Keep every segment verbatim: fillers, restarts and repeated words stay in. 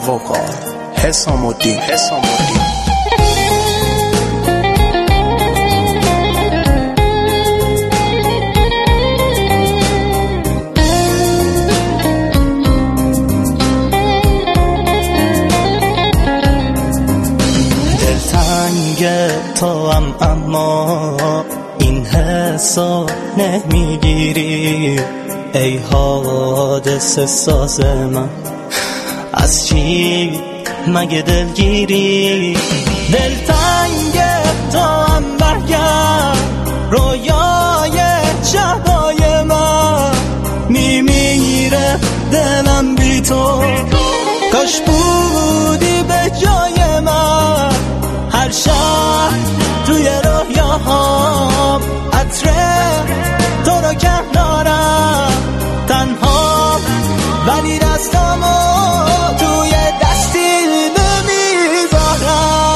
وکال حسام الدین حسام الدین تو هم اما این حسو نمیگیری ای حادثه ساز من از چی مگه دلگیری دلتنگ تو هم برگرد رویای شبای من میمیره دلم بی تو کاش بودی به جای من هر شب توی رویاهام عطر تو رو کنارم تنها ولی دستامو توی دستی نمیذارم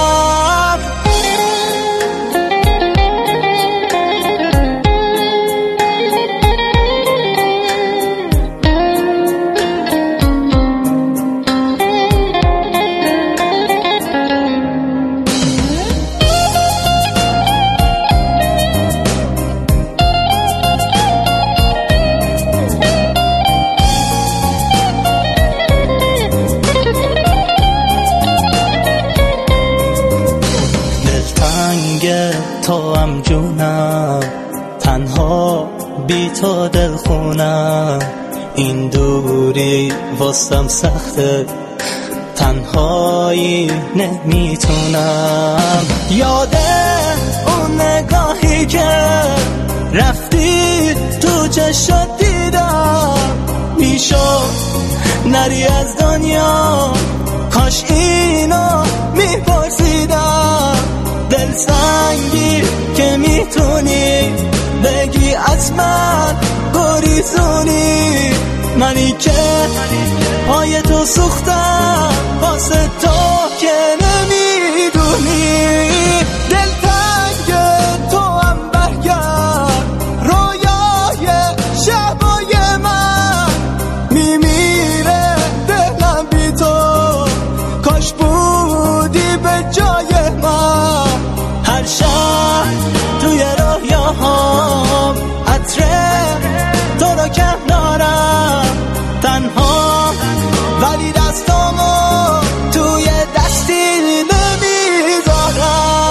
تو هم جونم تنها بی تو دل خونم این دوری واسم سخته تنهایی نمیتونم یاد اون نگاهی که رفتی تو چشات دیدم میشد نری از دنیا کاش اینو میپرسیدم دل سنگی که میتونی بگی از من گریزونی منی که پای تو سوختم واسه تو که نمیدونی دلتنگ تو هم برگرد رویای شبای من میمیره دلم بی تو کاش بودی به جای من هر شب توی رویاهام عطر تو رو کنارم تنها ولی دستامو توی دستی نمیذارم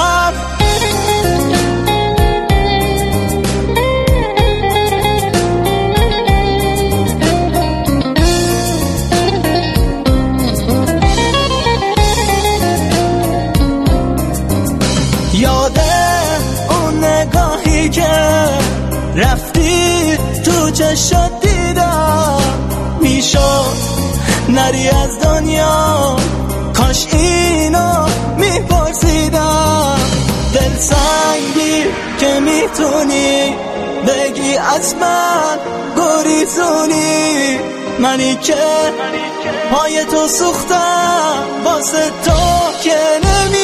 یاد اون نگاهی که رفتی تو چشات دیدم میشد نری از دنیا کاش اینو میپرسیدم دل سنگی که میتونی بگی از من گریزونی منی که پای تو سوختم واسه تو که نمی